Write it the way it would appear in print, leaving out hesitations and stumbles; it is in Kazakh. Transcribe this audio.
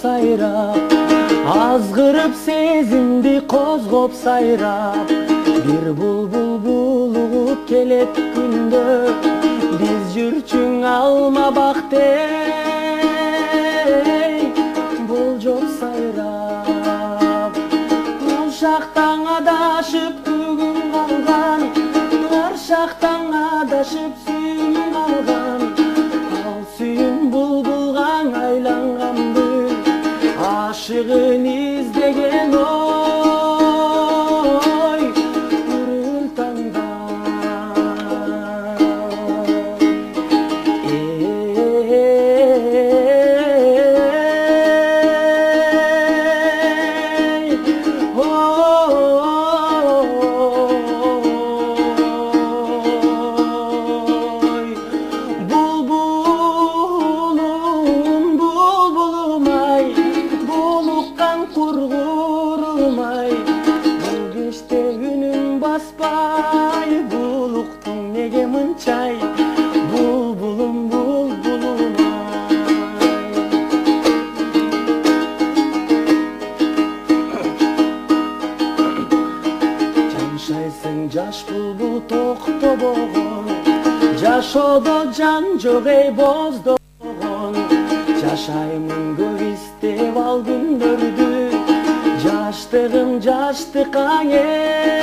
сайрап, азгырып сезимди козгоп сайрап, бир булбул булуп келет күндө, биз жүрчүң алма бактей, болжоп сайрап. Ушактан адашып бүгүн калган, Аршактан адашып сүйүм калган, ал сүйүм булбулга айланганды, ашыгын издеген ой күрүл таңда. Kurgurumay, bu geçte günüm basbay, buluktun nege mınçay, bulbulum bulbulumay. Canşaysın jaş bulbul toktoboğun, jaşodo can jok ey bozdoğun, jaşaymın көп istep al gündördü. Жаштыгым жаштыкка